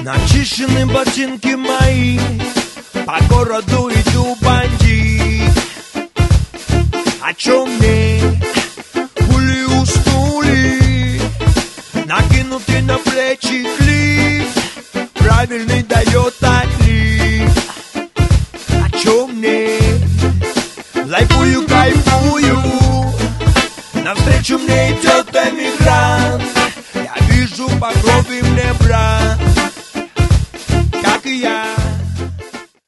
Начищены ботинки мои, по городу иду бандит. О чем мне хули уснули, накинутый на плечи клип, правильный дает отлив. О чем мне лайфую, кайфую, навстречу мне идет эмигрант. Я вижу по крови мне брат.